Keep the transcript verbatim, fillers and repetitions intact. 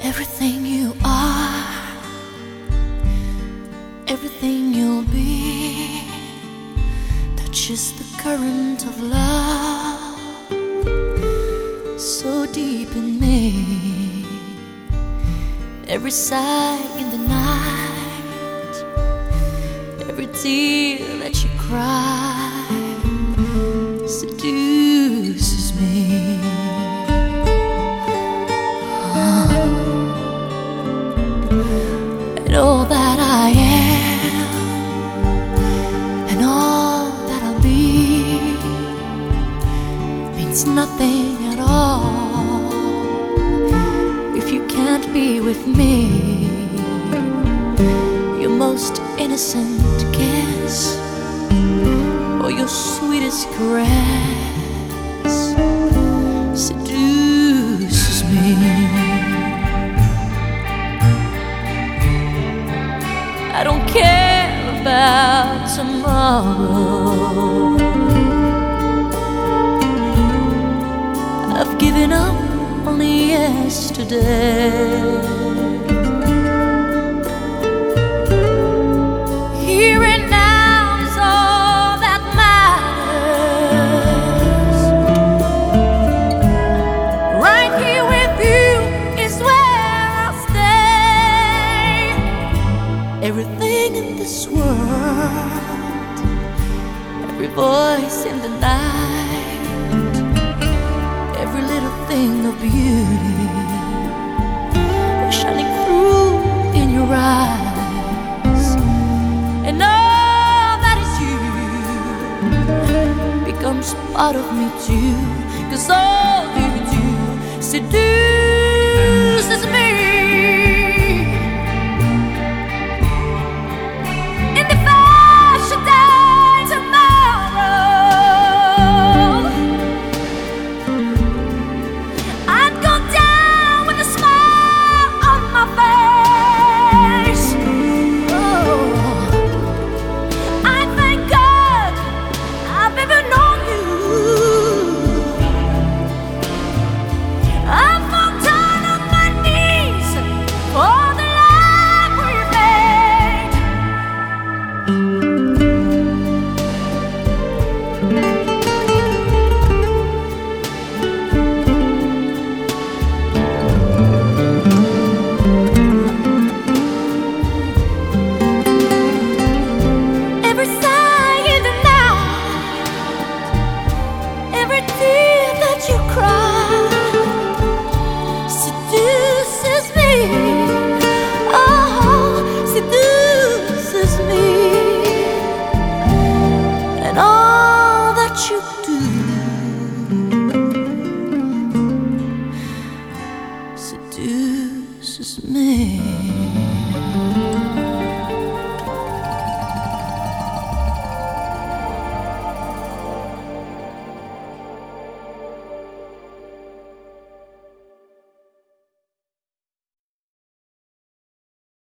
Everything you are, everything you'll be, touches the current of love so deep in me. Every sigh in the night, every tear that you cry seduces me. And all that I am, and all that I'll be, means nothing at all if you can't be with me. Your most innocent kiss, or your sweetest caress, seduces me. I don't care about tomorrow. I've given up on yesterday. Here and now is all that matters. Right here with you is where I'll stay. Everything in this world, every voice in the night, every little thing of beauty shining through in your eyes, and all that is you becomes part of me too, 'cause all you do seduces me. And all that you do